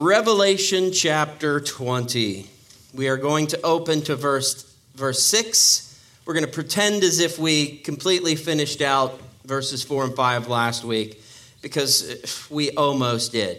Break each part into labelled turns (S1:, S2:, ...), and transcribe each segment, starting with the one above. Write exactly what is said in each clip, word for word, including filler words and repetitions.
S1: Revelation chapter twenty. We are going to open to verse verse six. We're going to pretend as if we completely finished out verses four and five last week, because we almost did.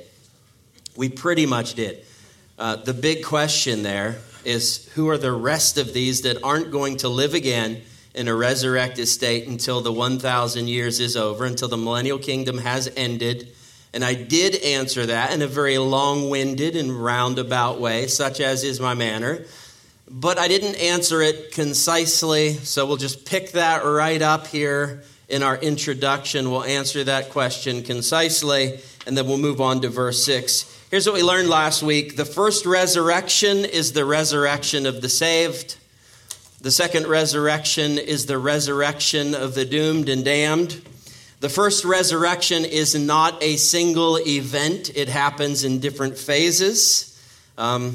S1: We pretty much did. Uh, the big question there is, who are the rest of these that aren't going to live again in a resurrected state until the one thousand years is over, until the millennial kingdom has ended? And I did answer that in a very long-winded and roundabout way, such as is my manner. But I didn't answer it concisely, so we'll just pick that right up here in our introduction. We'll answer that question concisely, and then we'll move on to verse six. Here's what we learned last week. The first resurrection is the resurrection of the saved. The second resurrection is the resurrection of the doomed and damned. The first resurrection is not a single event. It happens in different phases. Um,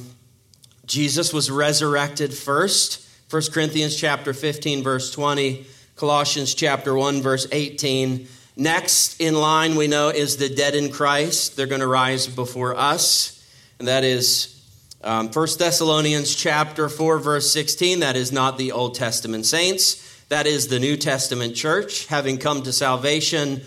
S1: Jesus was resurrected first. First Corinthians chapter fifteen, verse twenty. Colossians chapter one, verse eighteen. Next in line, we know, is the dead in Christ. They're going to rise before us. And that is um, First Thessalonians chapter four, verse sixteen. That is not the Old Testament saints. That is the New Testament church, having come to salvation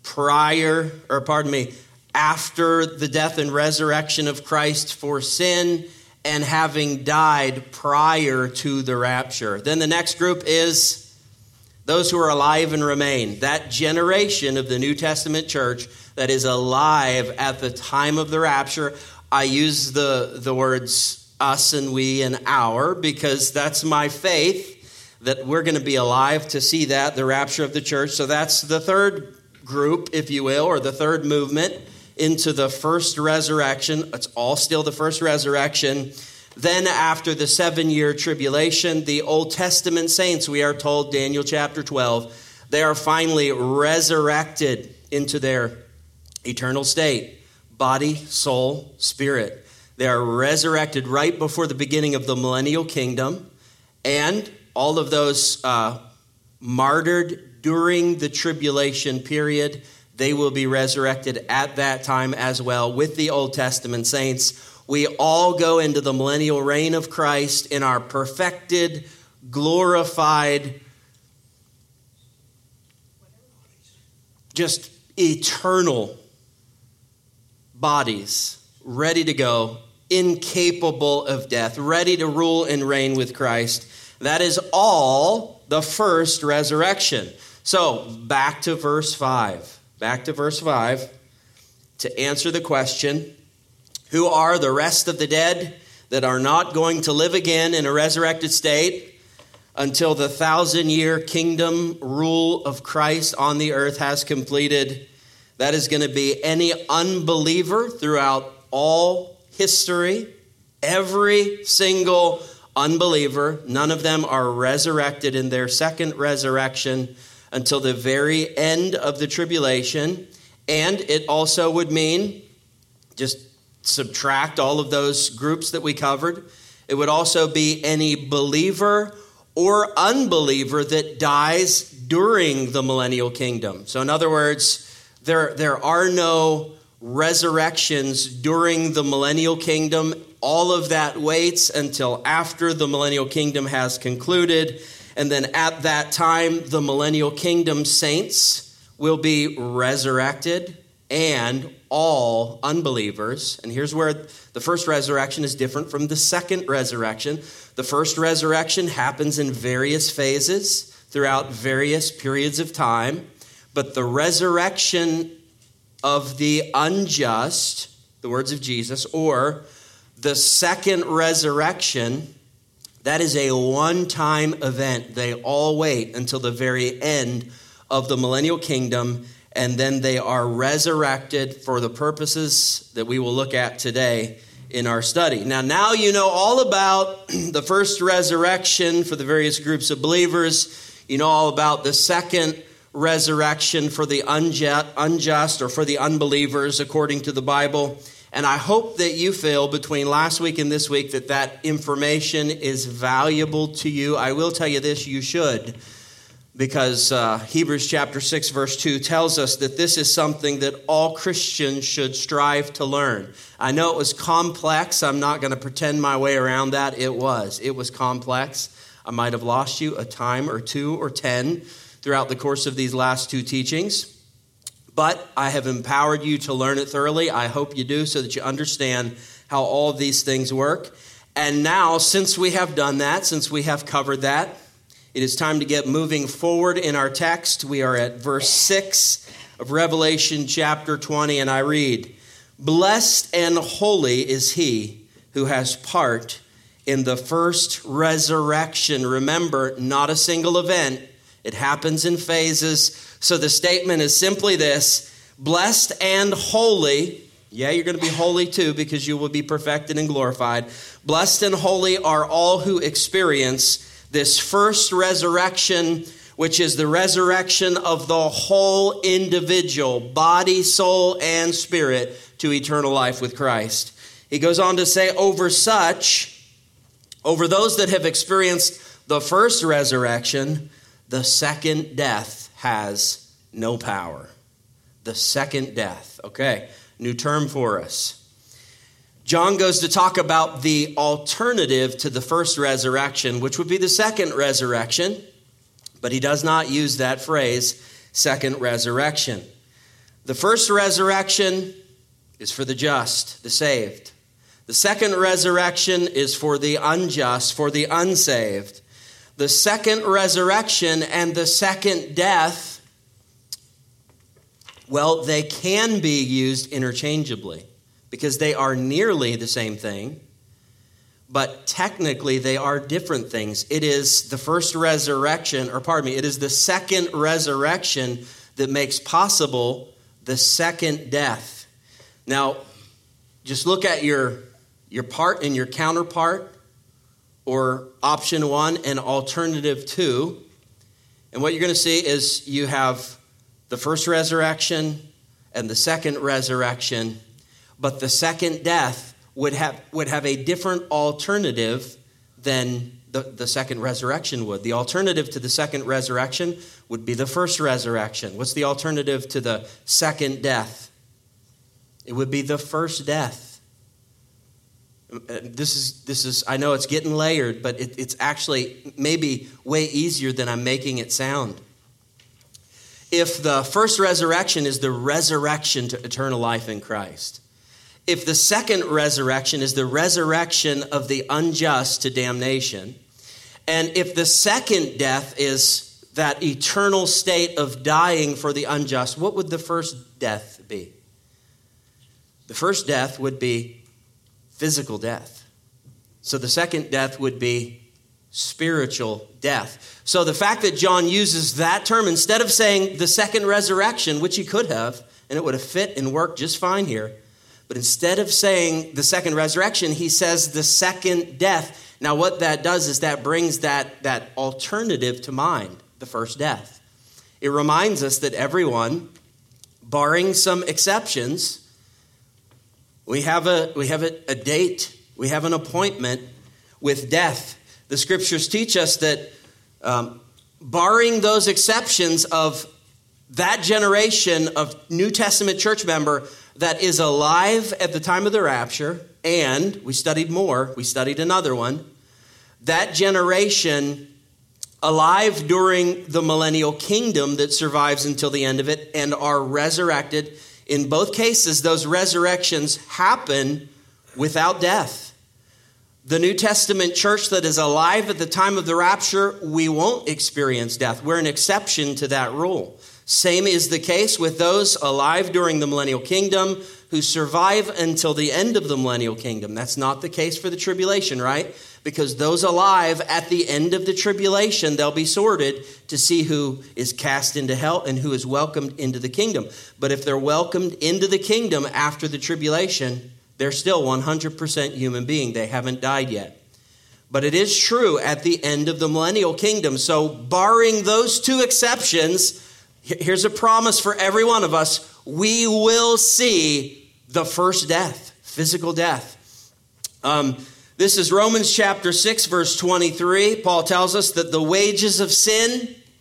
S1: prior, or pardon me, after the death and resurrection of Christ for sin, and having died prior to the rapture. Then the next group is those who are alive and remain. That generation of the New Testament church that is alive at the time of the rapture. I use the, the words us and we and our because that's my faith, that we're going to be alive to see that, the rapture of the church. So that's the third group, if you will, or the third movement into the first resurrection. It's all still the first resurrection. Then after the seven-year tribulation, the Old Testament saints, we are told, Daniel chapter twelve, they are finally resurrected into their eternal state, body, soul, spirit. They are resurrected right before the beginning of the millennial kingdom, and all of those uh, martyred during the tribulation period, they will be resurrected at that time as well with the Old Testament saints. We all go into the millennial reign of Christ in our perfected, glorified, just eternal bodies, ready to go, incapable of death, ready to rule and reign with Christ. That is all the first resurrection. So back to verse five. Back to verse five to answer the question, who are the rest of the dead that are not going to live again in a resurrected state until the thousand-year kingdom rule of Christ on the earth has completed? That is going to be any unbeliever throughout all history, every single unbeliever. None of them are resurrected in their second resurrection until the very end of the tribulation. And it also would mean, just subtract all of those groups that we covered, it would also be any believer or unbeliever that dies during the millennial kingdom. So in other words, there, there are no resurrections during the millennial kingdom. All of that waits until after the millennial kingdom has concluded. And then at that time, the millennial kingdom saints will be resurrected, and all unbelievers. And here's where the first resurrection is different from the second resurrection. The first resurrection happens in various phases throughout various periods of time. But the resurrection of the unjust, the words of Jesus, or the second resurrection, that is a one-time event. They all wait until the very end of the millennial kingdom, and then they are resurrected for the purposes that we will look at today in our study. Now, now you know all about the first resurrection for the various groups of believers. You know all about the second resurrection for the unjust, unjust or for the unbelievers according to the Bible. And I hope that you feel between last week and this week that that information is valuable to you. I will tell you this, you should. because uh, Hebrews chapter six, verse two tells us that this is something that all Christians should strive to learn. I know it was complex. I'm not going to pretend my way around that. It was. It was complex. I might have lost you a time or two or ten throughout the course of these last two teachings, but I have empowered you to learn it thoroughly. I hope you do, so that you understand how all of these things work. And now, since we have done that, since we have covered that, it is time to get moving forward in our text. We are at verse six of Revelation chapter twenty, and I read, "Blessed and holy is he who has part in the first resurrection." Remember, not a single event. It happens in phases. So the statement is simply this: blessed and holy. Yeah, you're going to be holy too, because you will be perfected and glorified. Blessed and holy are all who experience this first resurrection, which is the resurrection of the whole individual, body, soul, and spirit, to eternal life with Christ. He goes on to say, over such, over those that have experienced the first resurrection, the second death has no power. The second death. Okay, new term for us. John goes to talk about the alternative to the first resurrection, which would be the second resurrection, but he does not use that phrase, second resurrection. The first resurrection is for the just, the saved. The second resurrection is for the unjust, for the unsaved. The second resurrection and the second death, well, they can be used interchangeably because they are nearly the same thing, but technically they are different things. It is the first resurrection, or pardon me, it is the second resurrection that makes possible the second death. Now, just look at your, your part and your counterpart, or option one and alternative two. And what you're going to see is you have the first resurrection and the second resurrection, but the second death would have would have a different alternative than the, the second resurrection would. The alternative to the second resurrection would be the first resurrection. What's the alternative to the second death? It would be the first death. This is, this is. I know it's getting layered, but it, it's actually maybe way easier than I'm making it sound. If the first resurrection is the resurrection to eternal life in Christ, if the second resurrection is the resurrection of the unjust to damnation, and if the second death is that eternal state of dying for the unjust, what would the first death be? The first death would be physical death. So the second death would be spiritual death. So the fact that John uses that term instead of saying the second resurrection, which he could have, and it would have fit and worked just fine here, but instead of saying the second resurrection, he says the second death. Now what that does is that brings that, that alternative to mind, the first death. It reminds us that everyone, barring some exceptions, we have a we have a, a date, we have an appointment with death. The scriptures teach us that um, barring those exceptions of that generation of New Testament church member that is alive at the time of the rapture, and we studied more, we studied another one, that generation alive during the millennial kingdom that survives until the end of it and are resurrected. In both cases, those resurrections happen without death. The New Testament church that is alive at the time of the rapture, we won't experience death. We're an exception to that rule. Same is the case with those alive during the millennial kingdom who survive until the end of the millennial kingdom. That's not the case for the tribulation, right? Because those alive at the end of the tribulation, they'll be sorted to see who is cast into hell and who is welcomed into the kingdom. But if they're welcomed into the kingdom after the tribulation, they're still one hundred percent human being. They haven't died yet. But it is true at the end of the millennial kingdom. So barring those two exceptions, here's a promise for every one of us. We will see the first death, physical death. Um, this is Romans chapter six, verse twenty-three. Paul tells us that the wages of sin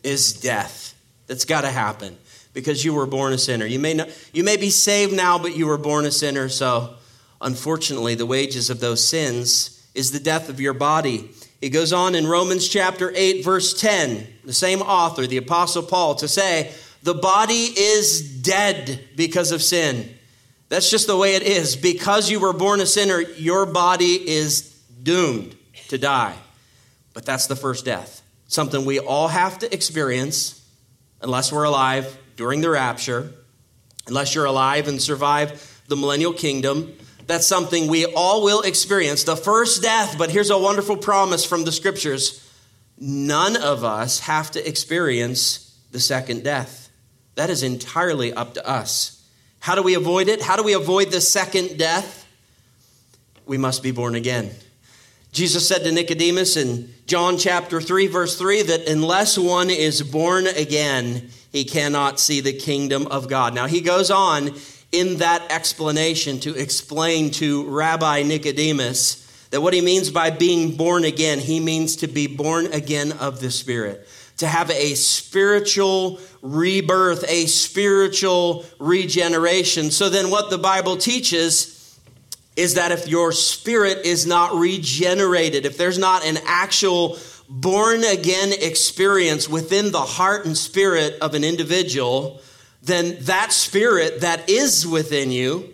S1: is death. That's got to happen because you were born a sinner. You may not, you may be saved now, but you were born a sinner. So unfortunately, the wages of those sins is the death of your body. It goes on in Romans chapter eight, verse ten, the same author, the Apostle Paul, to say, the body is dead because of sin. That's just the way it is. Because you were born a sinner, your body is doomed to die. But that's the first death. Something we all have to experience unless we're alive during the rapture, unless you're alive and survive the millennial kingdom. That's something we all will experience, the first death. But here's a wonderful promise from the scriptures. None of us have to experience the second death. That is entirely up to us. How do we avoid it? How do we avoid the second death? We must be born again. Jesus said to Nicodemus in John chapter three, verse three, that unless one is born again, he cannot see the kingdom of God. Now, he goes on in that explanation to explain to Rabbi Nicodemus that what he means by being born again, he means to be born again of the Spirit, to have a spiritual rebirth, a spiritual regeneration. So then what the Bible teaches is that if your spirit is not regenerated, if there's not an actual born-again experience within the heart and spirit of an individual, then that spirit that is within you,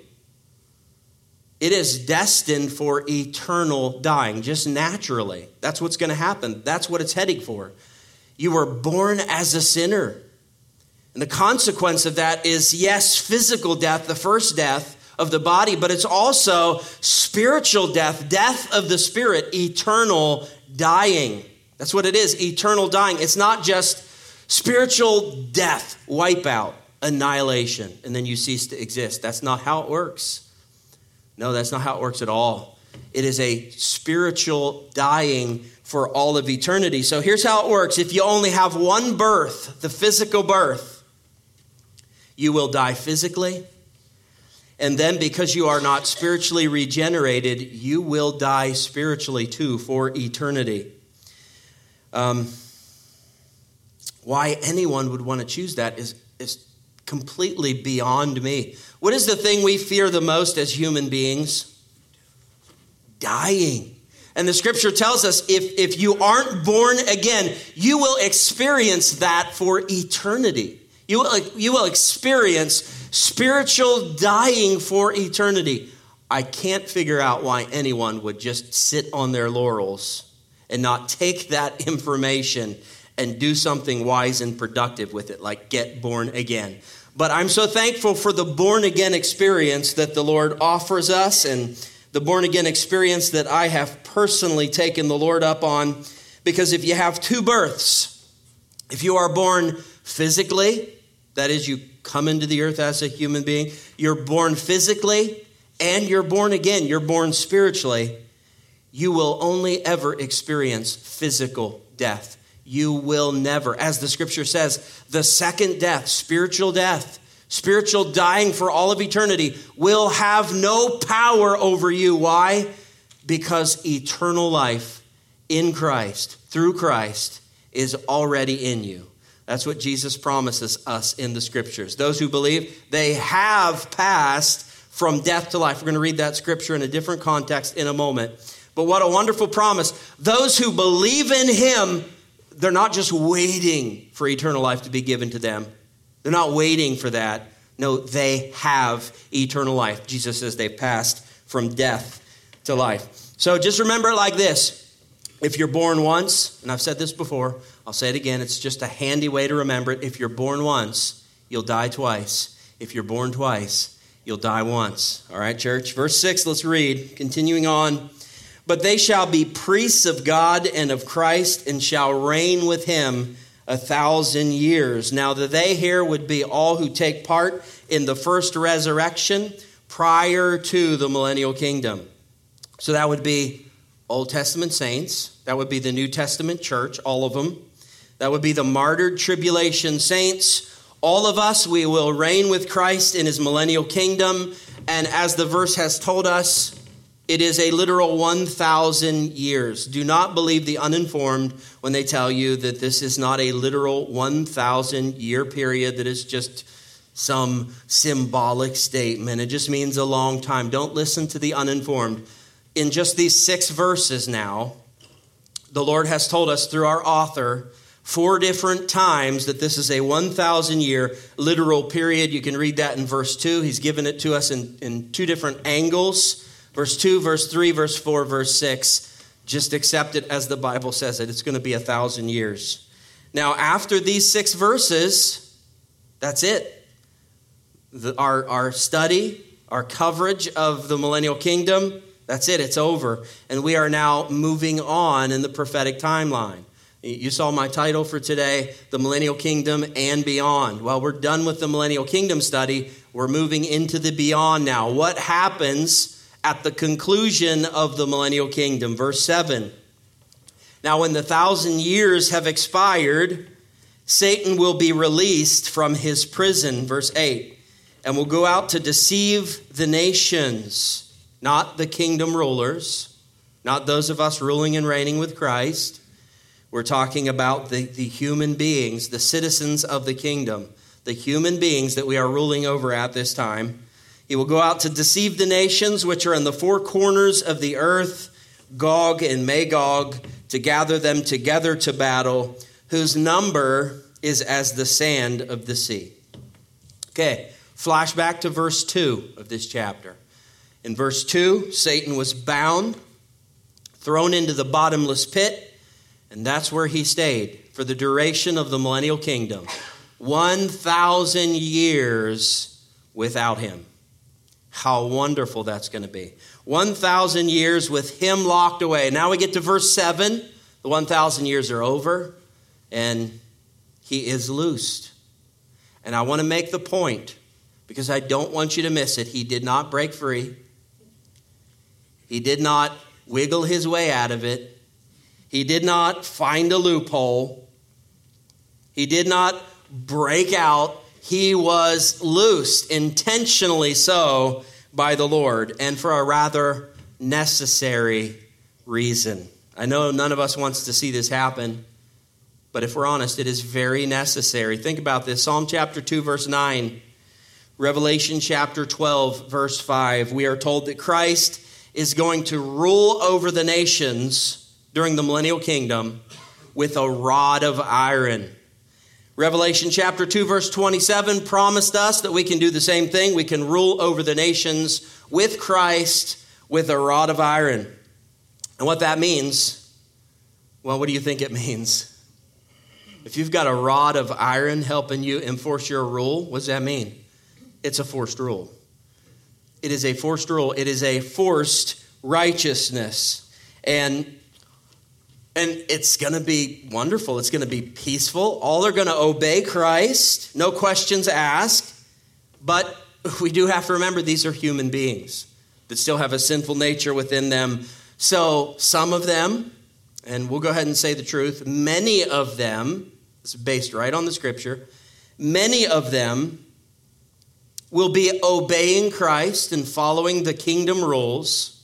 S1: it is destined for eternal dying, just naturally. That's what's going to happen. That's what it's heading for. You were born as a sinner. And the consequence of that is, yes, physical death, the first death of the body, but it's also spiritual death, death of the spirit, eternal dying. That's what it is, eternal dying. It's not just spiritual death, wipeout, annihilation, and then you cease to exist. That's not how it works. No, that's not how it works at all. It is a spiritual dying for all of eternity. So here's how it works. If you only have one birth, the physical birth, you will die physically. And then because you are not spiritually regenerated, you will die spiritually too for eternity. Um, why anyone would want to choose that is, is completely beyond me. What is the thing we fear the most as human beings? Dying. And the scripture tells us if, if you aren't born again, you will experience that for eternity. You will, you will experience spiritual dying for eternity. I can't figure out why anyone would just sit on their laurels and not take that information and do something wise and productive with it, like get born again. But I'm so thankful for the born again experience that the Lord offers us, and the born again experience that I have personally taken the Lord up on, because if you have two births, if you are born physically, that is, you come into the earth as a human being, you're born physically and you're born again, you're born spiritually, you will only ever experience physical death. You will never, as the scripture says, the second death, spiritual death, spiritual dying for all of eternity will have no power over you. Why? Because eternal life in Christ, through Christ, is already in you. That's what Jesus promises us in the scriptures. Those who believe, they have passed from death to life. We're going to read that scripture in a different context in a moment. But what a wonderful promise. Those who believe in him, they're not just waiting for eternal life to be given to them. They're not waiting for that. No, they have eternal life. Jesus says they've passed from death to life. So just remember it like this. If you're born once, and I've said this before, I'll say it again, it's just a handy way to remember it. If you're born once, you'll die twice. If you're born twice, you'll die once. All right, church? Verse six, let's read. Continuing on. But they shall be priests of God and of Christ, and shall reign with him a thousand years. Now the they here would be all who take part in the first resurrection prior to the millennial kingdom. So that would be Old Testament saints. That would be the New Testament church, all of them. That would be the martyred tribulation saints. All of us, we will reign with Christ in his millennial kingdom. And as the verse has told us, It is a literal one thousand years. Do not believe the uninformed when they tell you that this is not a literal one thousand year period, that is just some symbolic statement. It just means a long time. Don't listen to the uninformed. In just these six verses now, the Lord has told us through our author four different times that this is a one thousand year literal period. You can read that in verse two. He's given it to us in, in two different angles. Verse two, verse three, verse four, verse six. Just accept it as the Bible says it. It's going to be a thousand years. Now, after these six verses, that's it. The, our, our study, our coverage of the millennial kingdom, that's it. It's over. And we are now moving on in the prophetic timeline. You saw my title for today, The Millennial Kingdom and Beyond. Well, we're done with the Millennial Kingdom study. We're moving into the beyond now. What happens at the conclusion of the Millennial Kingdom? Verse seven. Now, when the thousand years have expired, Satan will be released from his prison. Verse eight. And will go out to deceive the nations, not the kingdom rulers, not those of us ruling and reigning with Christ. We're talking about the, the human beings, the citizens of the kingdom, the human beings that we are ruling over at this time. He will go out to deceive the nations which are in the four corners of the earth, Gog and Magog, to gather them together to battle, whose number is as the sand of the sea. Okay, flashback to verse two of this chapter. In verse two, Satan was bound, thrown into the bottomless pit, and that's where he stayed for the duration of the millennial kingdom. One thousand years without him. How wonderful that's going to be. One thousand years with him locked away. Now we get to verse seven. The one thousand years are over, and he is loosed. And I want to make the point, because I don't want you to miss it. He did not break free. He did not wiggle his way out of it. He did not find a loophole. He did not break out. He was loosed, intentionally so, by the Lord, and for a rather necessary reason. I know none of us wants to see this happen, but if we're honest, it is very necessary. Think about this. Psalm chapter two, verse nine. Revelation chapter twelve, verse five. We are told that Christ is going to rule over the nations during the millennial kingdom with a rod of iron. Revelation chapter two, verse twenty-seven promised us that we can do the same thing. We can rule over the nations with Christ with a rod of iron. And what that means, well, what do you think it means? If you've got a rod of iron helping you enforce your rule, what does that mean? It's a forced rule. It is a forced rule. It is a forced righteousness. And And it's going to be wonderful. It's going to be peaceful. All are going to obey Christ. No questions asked. But we do have to remember these are human beings that still have a sinful nature within them. So some of them, and we'll go ahead and say the truth, many of them, it's based right on the scripture, many of them will be obeying Christ and following the kingdom rules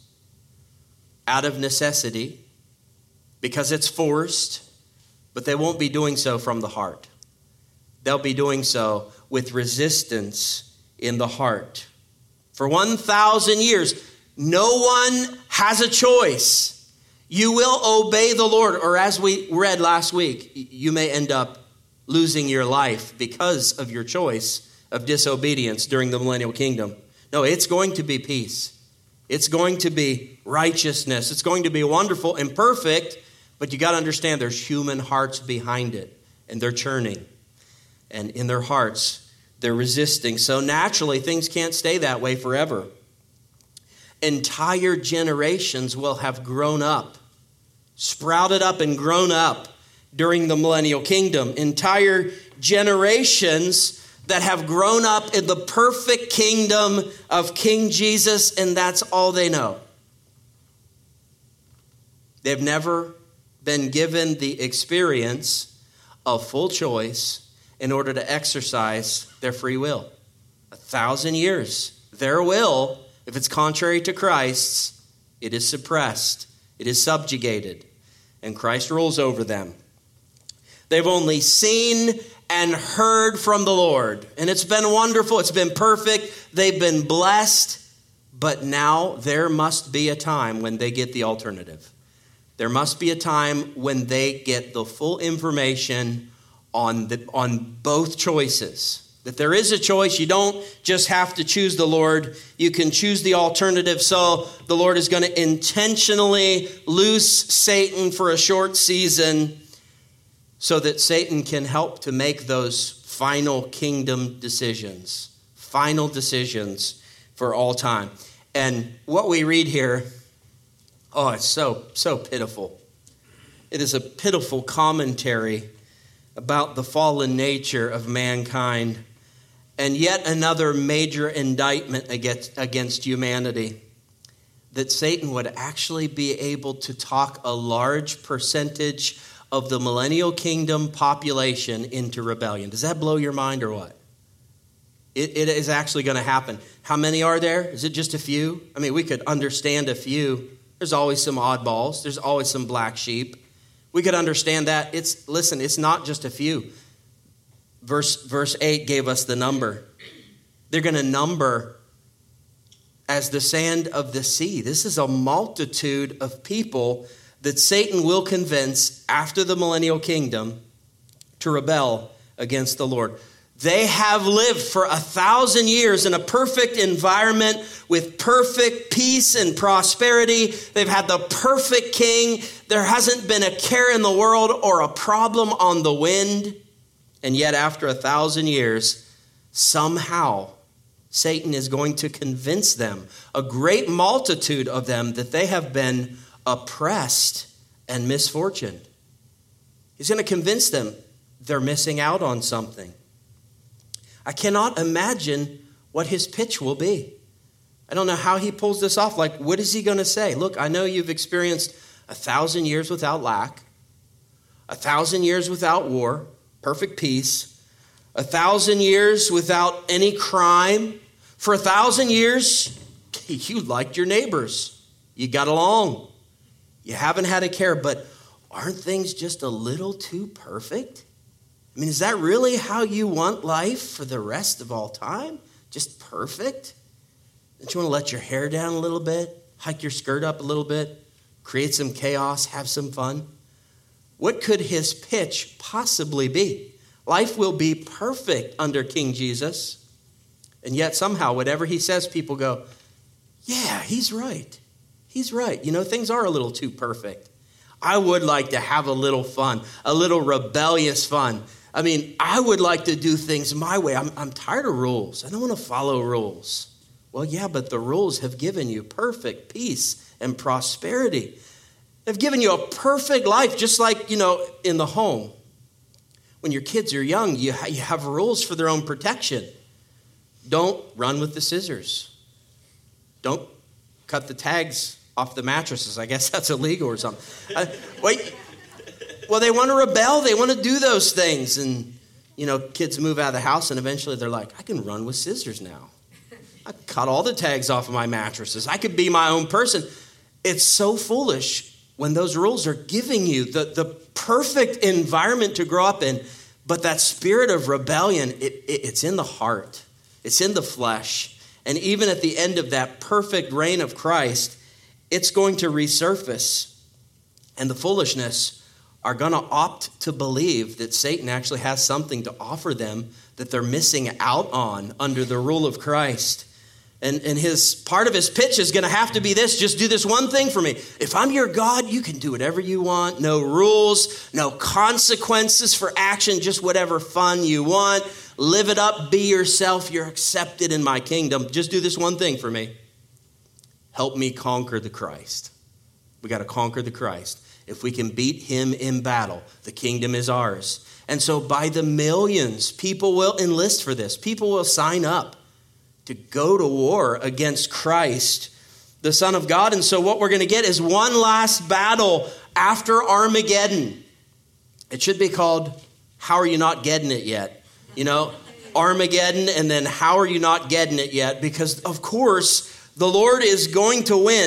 S1: out of necessity, because it's forced, but they won't be doing so from the heart. They'll be doing so with resistance in the heart. For one thousand years, no one has a choice. You will obey the Lord, or as we read last week, you may end up losing your life because of your choice of disobedience during the millennial kingdom. No, it's going to be peace. It's going to be righteousness. It's going to be wonderful and perfect. But you got to understand there's human hearts behind it, and they're churning. And in their hearts, they're resisting. So naturally, things can't stay that way forever. Entire generations will have grown up, sprouted up and grown up during the millennial kingdom. Entire generations that have grown up in the perfect kingdom of King Jesus, and that's all they know. They've never been given the experience of full choice in order to exercise their free will. A thousand years. Their will, if it's contrary to Christ's, It is suppressed. It is subjugated. And Christ rules over them. They've only seen and heard from the Lord. And it's been wonderful. It's been perfect. They've been blessed. But now there must be a time when they get the alternative. There must be a time when they get the full information on the, on both choices. That there is a choice. You don't just have to choose the Lord. You can choose the alternative. So the Lord is going to intentionally loose Satan for a short season so that Satan can help to make those final kingdom decisions. Final decisions for all time. And what we read here, oh, it's so, so pitiful. It is a pitiful commentary about the fallen nature of mankind and yet another major indictment against, against humanity, that Satan would actually be able to talk a large percentage of the millennial kingdom population into rebellion. Does that blow your mind or what? It, it is actually going to happen. How many are there? Is it just a few? I mean, we could understand a few. There's always some oddballs. There's always some black sheep. We could understand that. It's listen, it's not just a few. Verse, verse eight gave us the number. They're going to number as the sand of the sea. This is a multitude of people that Satan will convince after the millennial kingdom to rebel against the Lord. They have lived for a thousand years in a perfect environment with perfect peace and prosperity. They've had the perfect king. There hasn't been a care in the world or a problem on the wind. And yet after a thousand years, somehow Satan is going to convince them, a great multitude of them, that they have been oppressed and misfortuned. He's going to convince them they're missing out on something. I cannot imagine what his pitch will be. I don't know how he pulls this off. Like, what is he going to say? Look, I know you've experienced a thousand years without lack, a thousand years without war, perfect peace, a thousand years without any crime. For a thousand years, you liked your neighbors. You got along. You haven't had a care, but aren't things just a little too perfect? I mean, is that really how you want life for the rest of all time? Just perfect? Don't you want to let your hair down a little bit? Hike your skirt up a little bit? Create some chaos? Have some fun? What could his pitch possibly be? Life will be perfect under King Jesus. And yet somehow, whatever he says, people go, yeah, he's right. He's right. You know, things are a little too perfect. I would like to have a little fun, a little rebellious fun. I mean, I would like to do things my way. I'm, I'm tired of rules. I don't want to follow rules. Well, yeah, but the rules have given you perfect peace and prosperity. They've given you a perfect life, just like, you know, in the home. When your kids are young, you, ha- you have rules for their own protection. Don't run with the scissors. Don't cut the tags off the mattresses. I guess that's illegal or something. Uh, wait. Well, they want to rebel. They want to do those things. And, you know, kids move out of the house and eventually they're like, I can run with scissors now. I cut all the tags off of my mattresses. I could be my own person. It's so foolish when those rules are giving you the, the perfect environment to grow up in. But that spirit of rebellion, it, it, it's in the heart. It's in the flesh. And even at the end of that perfect reign of Christ, it's going to resurface. And the foolishness are going to opt to believe that Satan actually has something to offer them that they're missing out on under the rule of Christ. And, and his part of his pitch is going to have to be this: just do this one thing for me. If I'm your God, you can do whatever you want. No rules, no consequences for action, just whatever fun you want. Live it up, be yourself. You're accepted in my kingdom. Just do this one thing for me. Help me conquer the Christ. We got to conquer the Christ. If we can beat him in battle, the kingdom is ours. And so by the millions, people will enlist for this. People will sign up to go to war against Christ, the Son of God. And so what we're going to get is one last battle after Armageddon. It should be called, How Are You Not Getting It Yet? You know, Armageddon, and then How Are You Not Getting It Yet? Because, of course, the Lord is going to win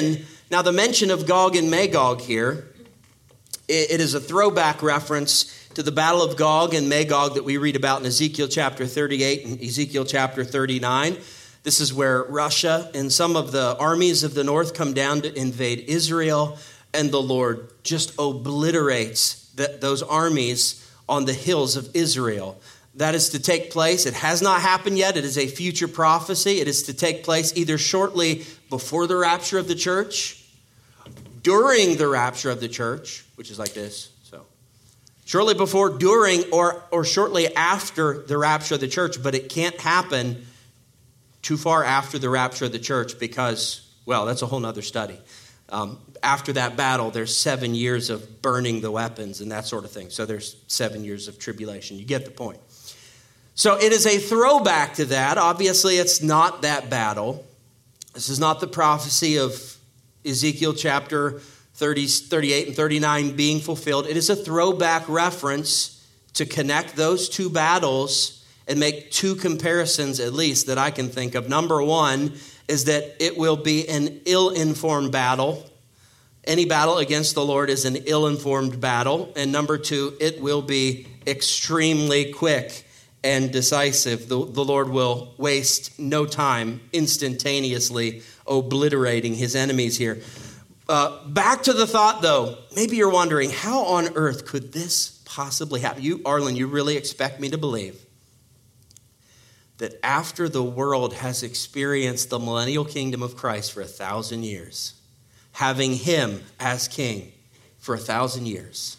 S1: Now, the mention of Gog and Magog here, it is a throwback reference to the battle of Gog and Magog that we read about in Ezekiel chapter thirty-eight and Ezekiel chapter thirty-nine. This is where Russia and some of the armies of the north come down to invade Israel, and the Lord just obliterates the, those armies on the hills of Israel. That is to take place. It has not happened yet. It is a future prophecy. It is to take place either shortly before the rapture of the church, during the rapture of the church, which is like this. So, shortly before, during, or, or shortly after the rapture of the church, but it can't happen too far after the rapture of the church because, well, that's a whole nother study. Um, after that battle, there's seven years of burning the weapons and that sort of thing. So there's seven years of tribulation. You get the point. So it is a throwback to that. Obviously, it's not that battle. This is not the prophecy of Ezekiel chapter thirty, thirty-eight and thirty-nine being fulfilled. It is a throwback reference to connect those two battles and make two comparisons, at least, that I can think of. Number one is that it will be an ill-informed battle. Any battle against the Lord is an ill-informed battle. And number two, it will be extremely quick and decisive. The, the Lord will waste no time instantaneously obliterating his enemies here. Uh, back to the thought, though. Maybe you're wondering, how on earth could this possibly happen? You, Arlen, you really expect me to believe that after the world has experienced the millennial kingdom of Christ for a thousand years, having him as king for a thousand years,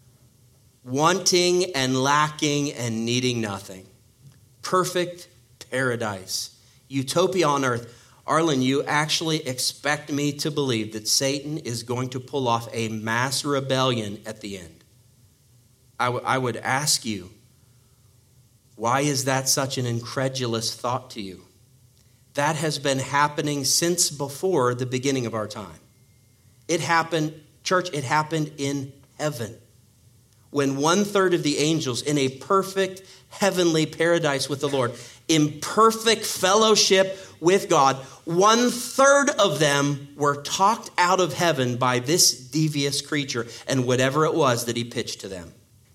S1: wanting and lacking and needing nothing, perfect paradise, utopia on earth. Arlen, you actually expect me to believe that Satan is going to pull off a mass rebellion at the end? I, w- I would ask you, why is that such an incredulous thought to you? That has been happening since before the beginning of our time. It happened, church, it happened in heaven. When one third of the angels in a perfect heavenly paradise with the Lord, in perfect fellowship with God, one third of them were talked out of heaven by this devious creature and whatever it was that he pitched to them.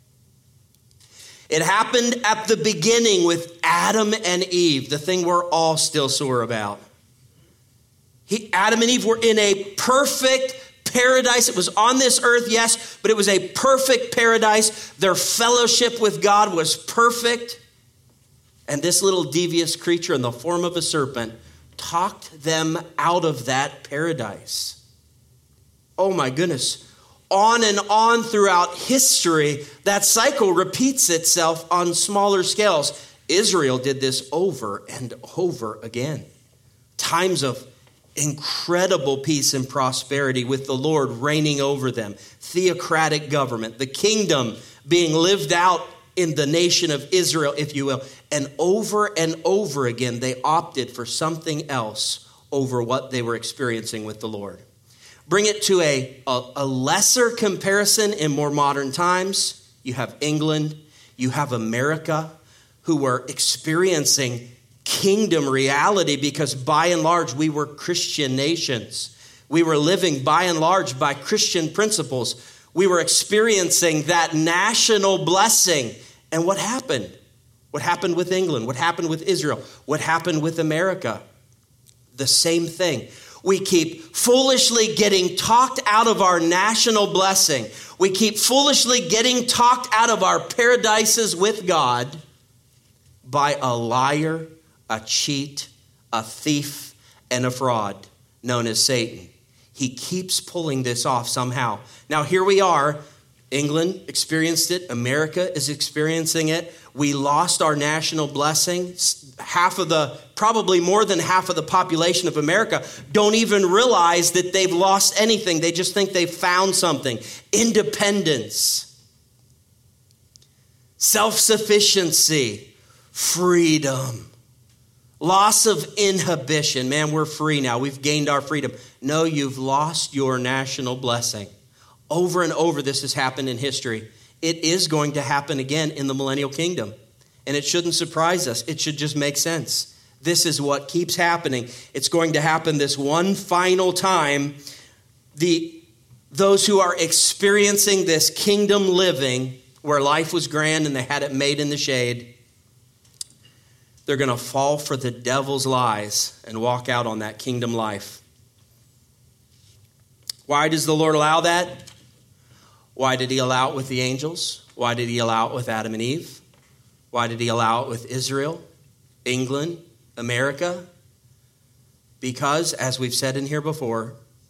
S1: It happened at the beginning with Adam and Eve, the thing we're all still sore about. He, Adam and Eve were in a perfect paradise. It was on this earth, yes, but it was a perfect paradise. Their fellowship with God was perfect. And this little devious creature in the form of a serpent talked them out of that paradise. Oh my goodness. On and on throughout history, that cycle repeats itself on smaller scales. Israel did this over and over again. Times of incredible peace and prosperity with the Lord reigning over them. Theocratic government, the kingdom being lived out in the nation of Israel, if you will. And over and over again, they opted for something else over what they were experiencing with the Lord. Bring it to a, a, a lesser comparison in more modern times. You have England, you have America, who were experiencing kingdom reality because by and large we were Christian nations. We were living by and large by Christian principles. We were experiencing that national blessing. And what happened? What happened with England? What happened with Israel? What happened with America? The same thing. We keep foolishly getting talked out of our national blessing. We keep foolishly getting talked out of our paradises with God by a liar, a cheat, a thief, and a fraud known as Satan. He keeps pulling this off somehow. Now here we are. England experienced it. America is experiencing it. We lost our national blessing. Half of the, probably more than half of the population of America don't even realize that they've lost anything. They just think they've found something. Independence, self-sufficiency, freedom, loss of inhibition. Man, we're free now. We've gained our freedom. No, you've lost your national blessing. Over and over, this has happened in history. It is going to happen again in the millennial kingdom. And it shouldn't surprise us. It should just make sense. This is what keeps happening. It's going to happen this one final time. the those who are experiencing this kingdom living where life was grand and they had it made in the shade, they're going to fall for the devil's lies and walk out on that kingdom life. Why does the Lord allow that? Why did he allow it with the angels? Why did he allow it with Adam and Eve? Why did he allow it with Israel, England, America? Because, as we've said in here before,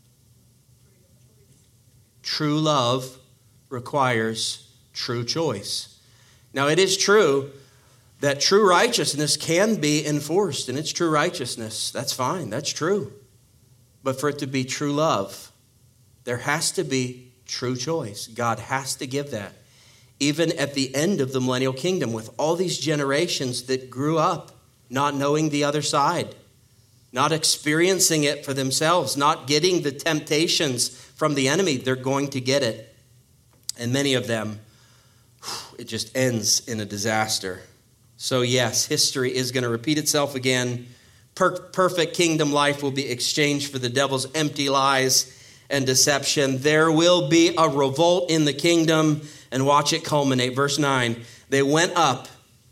S1: true love requires true choice. Now, it is true that true righteousness can be enforced, and it's true righteousness. That's fine. That's true. But for it to be true love, there has to be true choice. God has to give that. Even at the end of the millennial kingdom, with all these generations that grew up not knowing the other side, not experiencing it for themselves, not getting the temptations from the enemy, they're going to get it. And many of them, it just ends in a disaster. So yes, history is going to repeat itself again. Per- perfect kingdom life will be exchanged for the devil's empty lies and deception. There will be a revolt in the kingdom, and watch it culminate. Verse nine, they went up,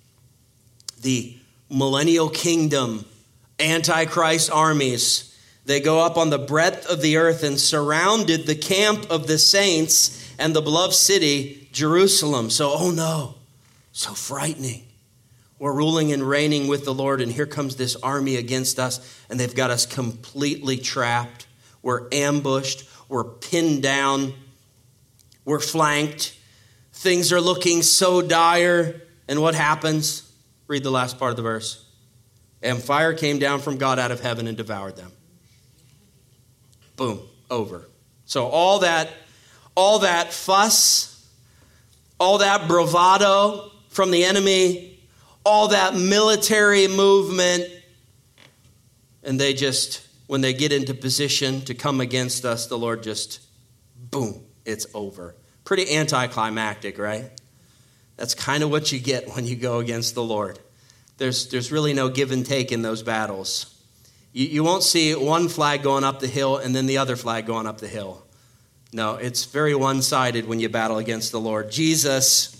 S1: the millennial kingdom, Antichrist armies. They go up on the breadth of the earth and surrounded the camp of the saints and the beloved city, Jerusalem. So, oh no, so frightening. We're ruling and reigning with the Lord, and here comes this army against us, and they've got us completely trapped. We're ambushed. We're pinned down. We're flanked. Things are looking so dire. And what happens? Read the last part of the verse. And fire came down from God out of heaven and devoured them. Boom, over. So all that, all that fuss, all that bravado from the enemy, all that military movement, and they just, when they get into position to come against us, the Lord just, boom, it's over. Pretty anticlimactic, right? That's kind of what you get when you go against the Lord. There's, there's really no give and take in those battles. You, you won't see one flag going up the hill and then the other flag going up the hill. No, it's very one-sided when you battle against the Lord. Jesus,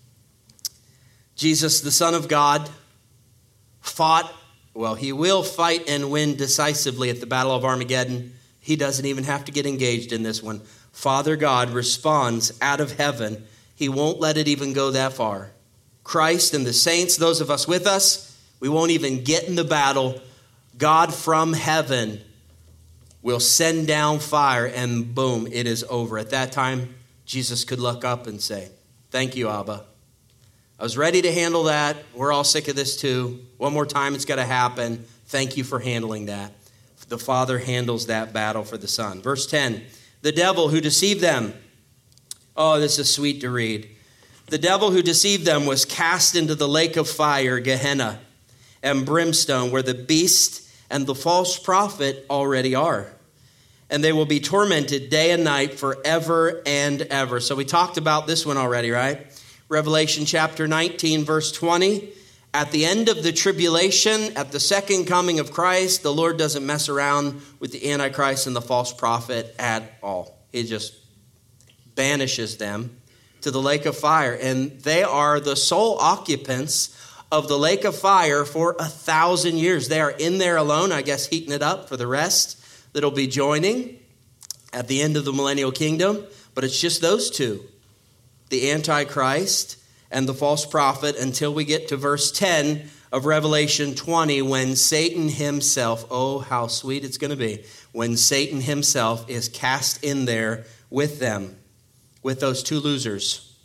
S1: Jesus, the Son of God, fought, well, he will fight and win decisively at the Battle of Armageddon. He doesn't even have to get engaged in this one. Father God responds out of heaven. He won't let it even go that far. Christ and the saints, those of us with us, we won't even get in the battle. God from heaven will send down fire, and boom, it is over. At that time, Jesus could look up and say, thank you, Abba. I was ready to handle that. We're all sick of this too. One more time, it's got to happen. Thank you for handling that. The Father handles that battle for the Son. Verse ten, the devil who deceived them. Oh, this is sweet to read. The devil who deceived them was cast into the lake of fire, Gehenna, and brimstone, where the beast and the false prophet already are. And they will be tormented day and night forever and ever. So we talked about this one already, right? Revelation chapter nineteen, verse twenty. At the end of the tribulation, at the second coming of Christ, the Lord doesn't mess around with the Antichrist and the false prophet at all. He just banishes them to the lake of fire. And they are the sole occupants of the lake of fire for a thousand years. They are in there alone, I guess, heating it up for the rest that'll be joining at the end of the millennial kingdom. But it's just those two, the Antichrist and the false prophet, until we get to verse ten of Revelation twenty, when Satan himself, oh, how sweet it's going to be, when Satan himself is cast in there with them, with those two losers.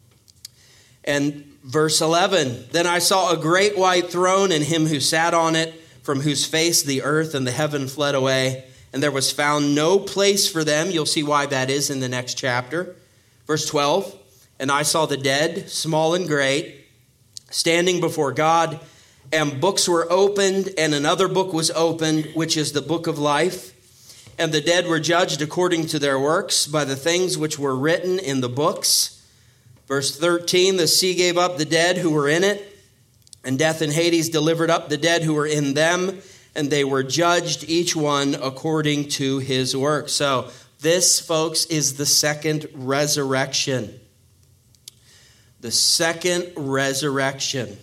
S1: And verse eleven, then I saw a great white throne and him who sat on it, from whose face the earth and the heaven fled away, and there was found no place for them. You'll see why that is in the next chapter. Verse twelve, and I saw the dead, small and great, standing before God, and books were opened, and another book was opened, which is the book of life. And the dead were judged according to their works by the things which were written in the books. Verse thirteen, the sea gave up the dead who were in it, and death and Hades delivered up the dead who were in them, and they were judged, each one according to his work. So This, folks, is the second resurrection. The second resurrection.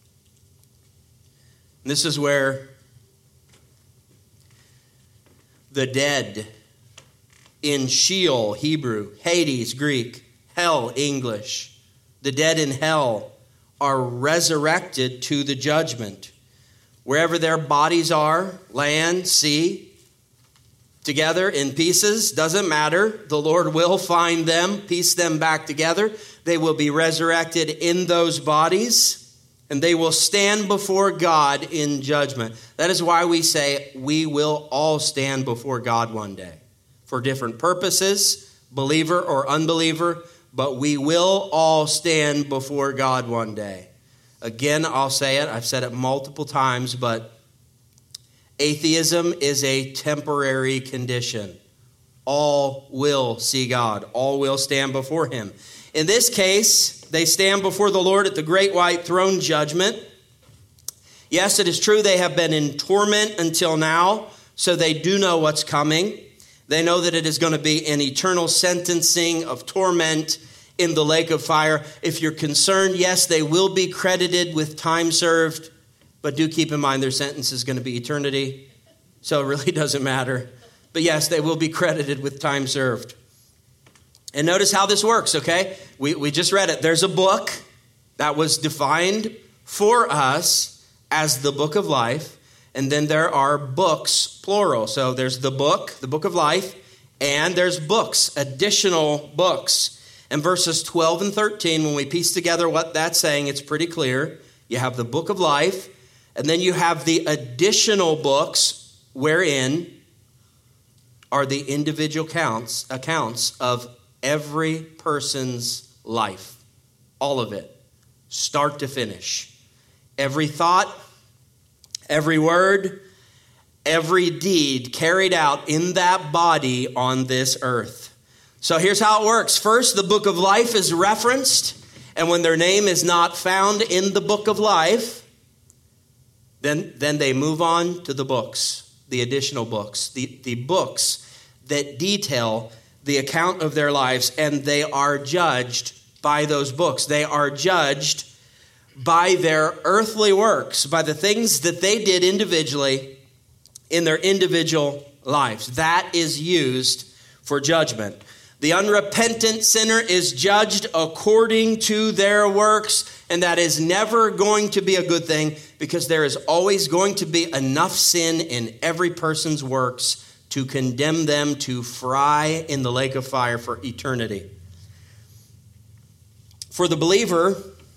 S1: This is where the dead in Sheol, Hebrew, Hades, Greek, hell, English, the dead in hell are resurrected to the judgment. Wherever their bodies are, land, sea, together in pieces, doesn't matter. The Lord will find them, piece them back together. They will be resurrected in those bodies, and they will stand before God in judgment. That is why we say we will all stand before God one day for different purposes, believer or unbeliever, but we will all stand before God one day. Again, I'll say it. I've said it multiple times, but atheism is a temporary condition. All will see God. All will stand before him. In this case, they stand before the Lord at the great white throne judgment. Yes, it is true they have been in torment until now, so they do know what's coming. They know that it is going to be an eternal sentencing of torment in the lake of fire. If you're concerned, yes, they will be credited with time served, but do keep in mind their sentence is going to be eternity, so it really doesn't matter. But yes, they will be credited with time served. And notice how this works, okay? We, we just read it. There's a book that was defined for us as the book of life, and then there are books, plural. So there's the book, the book of life, and there's books, additional books. And verses twelve and thirteen, when we piece together what that's saying, it's pretty clear. You have the book of life, and then you have the additional books wherein are the individual counts, accounts of every person's life. All of it, start to finish. Every thought, every word, every deed carried out in that body on this earth. So here's how it works. First, the book of life is referenced, and when their name is not found in the book of life, then, then they move on to the books, the additional books, the, the books that detail the account of their lives, and they are judged by those books. They are judged by their earthly works, by the things that they did individually in their individual lives. That is used for judgment. The unrepentant sinner is judged according to their works, and that is never going to be a good thing because there is always going to be enough sin in every person's works to condemn them to fry in the lake of fire for eternity. For the believer,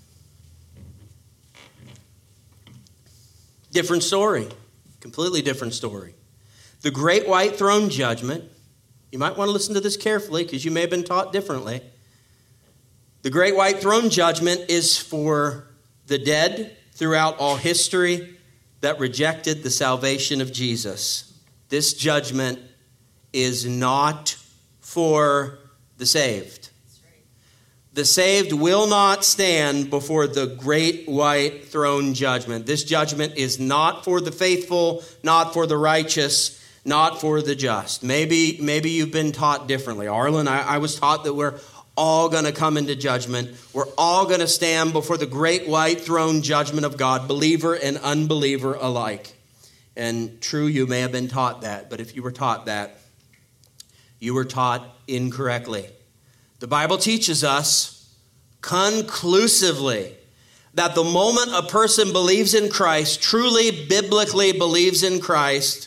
S1: different story, completely different story. The great white throne judgment, you might want to listen to this carefully because you may have been taught differently. The great white throne judgment is for the dead throughout all history that rejected the salvation of Jesus. This judgment is not for the saved. The saved will not stand before the great white throne judgment. This judgment is not for the faithful, not for the righteous, not for the just. Maybe, maybe you've been taught differently. Arlen, I, I was taught that we're all going to come into judgment. We're all going to stand before the great white throne judgment of God, believer and unbeliever alike. And true, you may have been taught that, but if you were taught that, you were taught incorrectly. The Bible teaches us conclusively that the moment a person believes in Christ, truly biblically believes in Christ,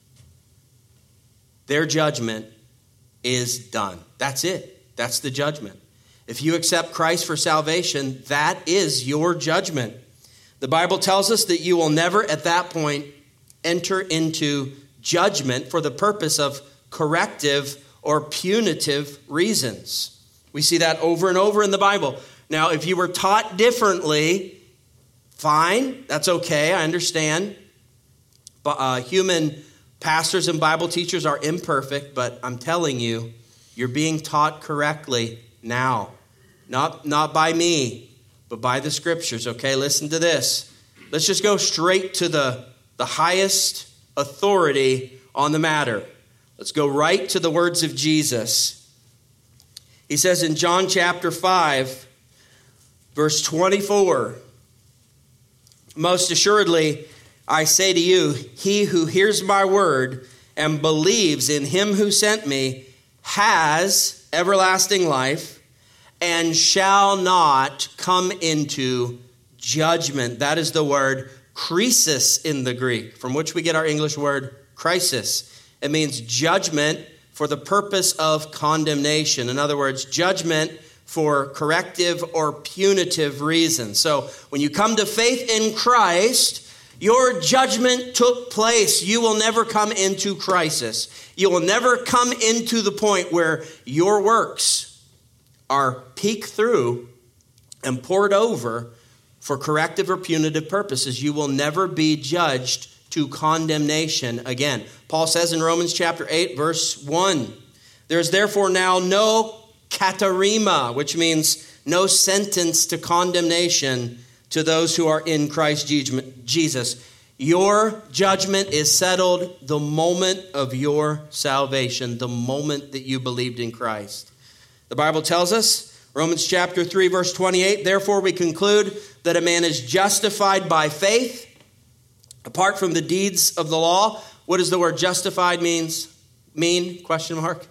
S1: their judgment is done. That's it. That's the judgment. If you accept Christ for salvation, that is your judgment. The Bible tells us that you will never at that point enter into judgment for the purpose of corrective or punitive reasons. We see that over and over in the Bible. Now, if you were taught differently, fine, that's okay, I understand. But uh, human pastors and Bible teachers are imperfect, but I'm telling you, you're being taught correctly now. Not, not by me, but by the scriptures, okay? Listen to this. Let's just go straight to the, the highest authority on the matter. Let's go right to the words of Jesus. He says in John chapter five, verse twenty-four, most assuredly, I say to you, he who hears my word and believes in him who sent me has everlasting life and shall not come into judgment. That is the word crisis in the Greek, from which we get our English word crisis. It means judgment for the purpose of condemnation. In other words, judgment for corrective or punitive reasons. So when you come to faith in Christ, your judgment took place. You will never come into crisis. You will never come into the point where your works are peeked through and poured over for corrective or punitive purposes. You will never be judged to condemnation again. Paul says in Romans chapter eight, verse one, there is therefore now no katarima, which means no sentence to condemnation to those who are in Christ Jesus. Your judgment is settled the moment of your salvation, the moment that you believed in Christ. The Bible tells us, Romans chapter three, verse twenty-eight, therefore we conclude that a man is justified by faith apart from the deeds of the law. What does the word justified means? Mean? Question mark.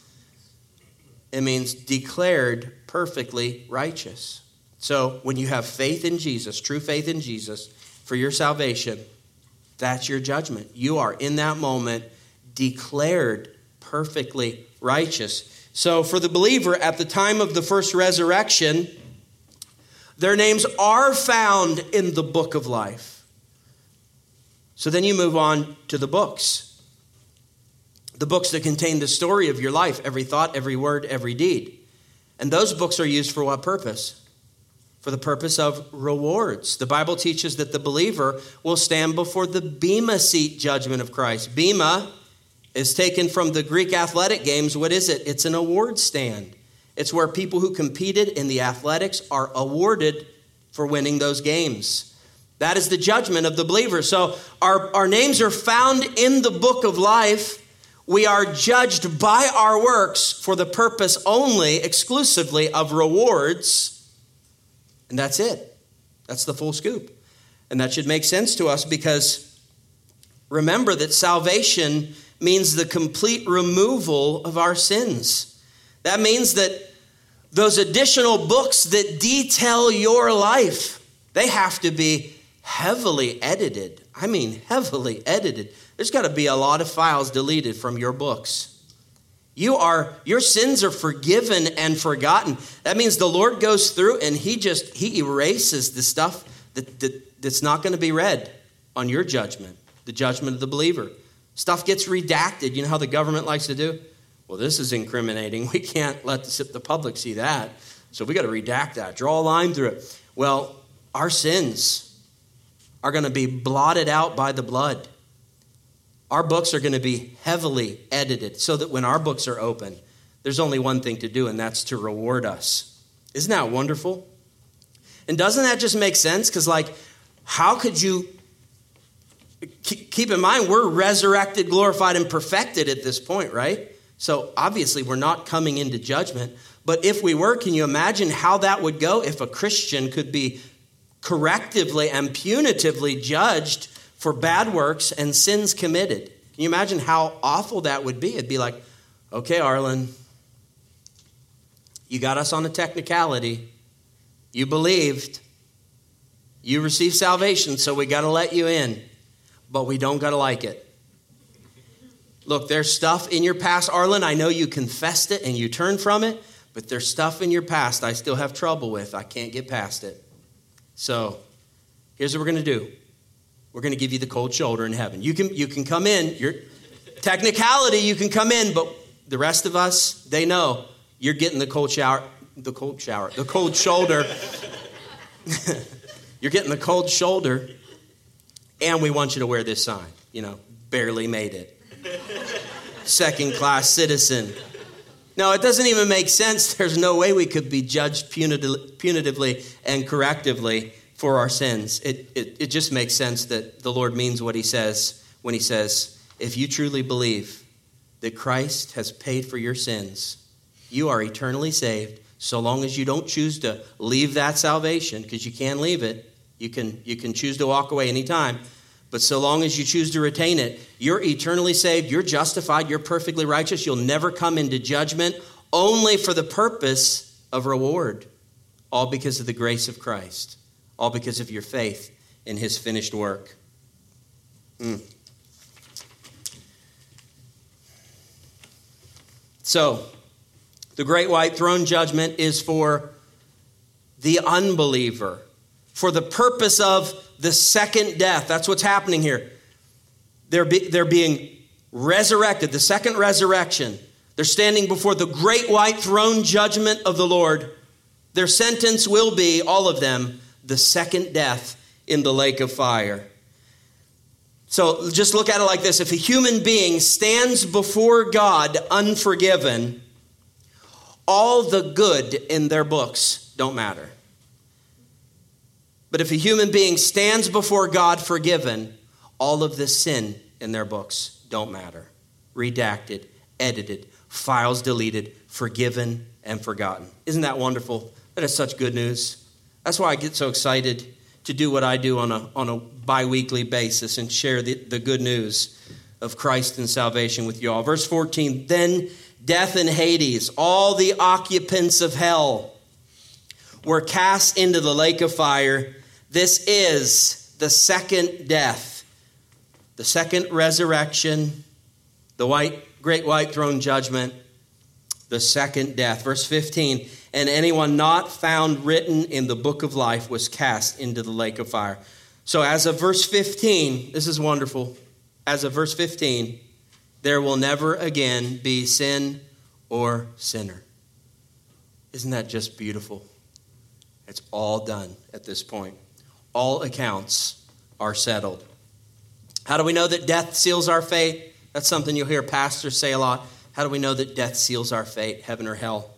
S1: It means declared perfectly righteous. So when you have faith in Jesus, true faith in Jesus for your salvation, that's your judgment. You are in that moment declared perfectly righteous. So for the believer at the time of the first resurrection, their names are found in the book of life. So then you move on to the books. The books that contain the story of your life, every thought, every word, every deed. And those books are used for what purpose? For the purpose of rewards. The Bible teaches that the believer will stand before the Bema seat judgment of Christ. Bema is taken from the Greek athletic games. What is it? It's an award stand. It's where people who competed in the athletics are awarded for winning those games. That is the judgment of the believer. So our, our names are found in the book of life. We are judged by our works for the purpose only, exclusively, of rewards. And that's it. That's the full scoop. And that should make sense to us because remember that salvation means the complete removal of our sins. That means that those additional books that detail your life, they have to be heavily edited. I mean, heavily edited. There's got to be a lot of files deleted from your books. You are, your sins are forgiven and forgotten. That means the Lord goes through and he just, he erases the stuff that, that that's not going to be read on your judgment, the judgment of the believer. Stuff gets redacted. You know how the government likes to do? Well, this is incriminating. We can't let the, the public see that. So we got to redact that, draw a line through it. Well, our sins are going to be blotted out by the blood. Our books are going to be heavily edited so that when our books are open, there's only one thing to do, and that's to reward us. Isn't that wonderful? And doesn't that just make sense? Because, like, how could you... Keep in mind, we're resurrected, glorified, and perfected at this point, right? So, obviously, we're not coming into judgment. But if we were, can you imagine how that would go if a Christian could be correctively and punitively judged for bad works and sins committed? Can you imagine how awful that would be? It'd be like, okay, Arlen, you got us on a technicality. You believed. You received salvation, so we got to let you in. But we don't got to like it. Look, there's stuff in your past, Arlen. I know you confessed it and you turned from it, but there's stuff in your past I still have trouble with. I can't get past it. So here's what we're going to do. We're going to give you the cold shoulder in heaven. You can you can come in. Your technicality, you can come in, but the rest of us, they know you're getting the cold shower, the cold shower, the cold shoulder. You're getting the cold shoulder, and we want you to wear this sign. You know, barely made it. Second class citizen. No, it doesn't even make sense. There's no way we could be judged punitively and correctively for our sins. It, it, it just makes sense that the Lord means what he says when he says, if you truly believe that Christ has paid for your sins, you are eternally saved, so long as you don't choose to leave that salvation, because you can leave it. You can, you can choose to walk away anytime. But so long as you choose to retain it, you're eternally saved, you're justified, you're perfectly righteous. You'll never come into judgment, only for the purpose of reward. All because of the grace of Christ. All because of your faith in his finished work. Mm. So, the great white throne judgment is for the unbeliever. For the purpose of the second death. That's what's happening here. They're, be, they're being resurrected. The second resurrection. They're standing before the great white throne judgment of the Lord. Their sentence will be, all of them, the second death in the lake of fire. So just look at it like this. If a human being stands before God unforgiven, all the good in their books don't matter. But if a human being stands before God forgiven, all of the sin in their books don't matter. Redacted, edited, files deleted, forgiven, and forgotten. Isn't that wonderful? That is such good news. That's why I get so excited to do what I do on a, on a bi-weekly basis and share the, the good news of Christ and salvation with you all. Verse fourteen, then death and Hades, all the occupants of hell, were cast into the lake of fire. This is the second death, the second resurrection, the white, great white throne judgment, the second death. Verse fifteen, and anyone not found written in the book of life was cast into the lake of fire. So as of verse fifteen, this is wonderful. As of verse fifteen, there will never again be sin or sinner. Isn't that just beautiful? It's all done at this point. All accounts are settled. How do we know that death seals our fate? That's something you'll hear pastors say a lot. How do we know that death seals our fate, heaven or hell?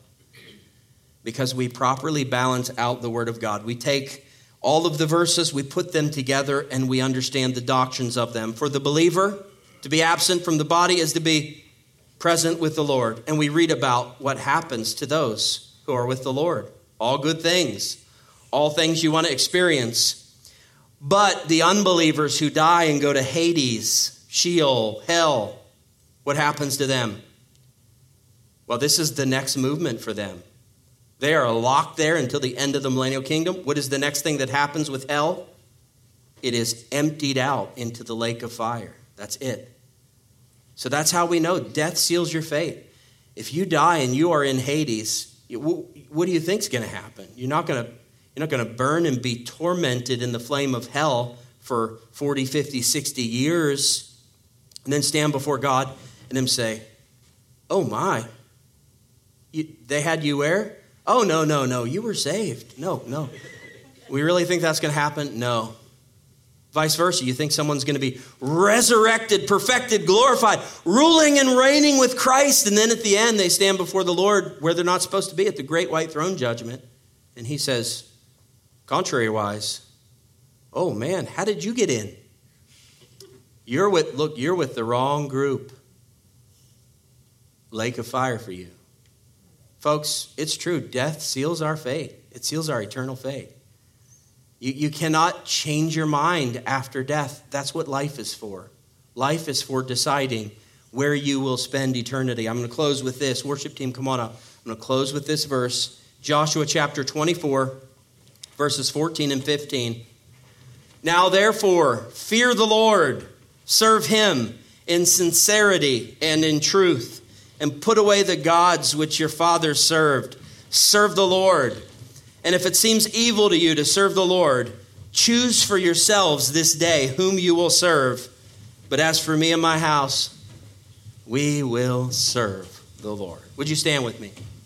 S1: Because we properly balance out the Word of God. We take all of the verses, we put them together, and we understand the doctrines of them. For the believer, to be absent from the body is to be present with the Lord. And we read about what happens to those who are with the Lord. All good things. All things you want to experience. But the unbelievers who die and go to Hades, Sheol, hell, what happens to them? Well, this is the next movement for them. They are locked there until the end of the millennial kingdom. What is the next thing that happens with hell? It is emptied out into the lake of fire. That's it. So that's how we know death seals your fate. If you die and you are in Hades, what do you think is going to happen? You're not going to You're not going to burn and be tormented in the flame of hell for forty, fifty, sixty years and then stand before God and him say, oh my, you, they had you where? Oh, no, no, no, you were saved. No, no. We really think that's going to happen? No. Vice versa, you think someone's going to be resurrected, perfected, glorified, ruling and reigning with Christ, and then at the end they stand before the Lord where they're not supposed to be at the great white throne judgment. And he says, contrary-wise, oh man, how did you get in? You're with, look, you're with the wrong group. Lake of fire for you. Folks, it's true. Death seals our fate. It seals our eternal fate. You, you cannot change your mind after death. That's what life is for. Life is for deciding where you will spend eternity. I'm going to close with this. Worship team, come on up. I'm going to close with this verse. Joshua chapter twenty-four, verses fourteen and fifteen. Now therefore, fear the Lord, serve him in sincerity and in truth, and put away the gods which your fathers served. Serve the Lord. And if it seems evil to you to serve the Lord, choose for yourselves this day whom you will serve. But as for me and my house, we will serve the Lord. Would you stand with me?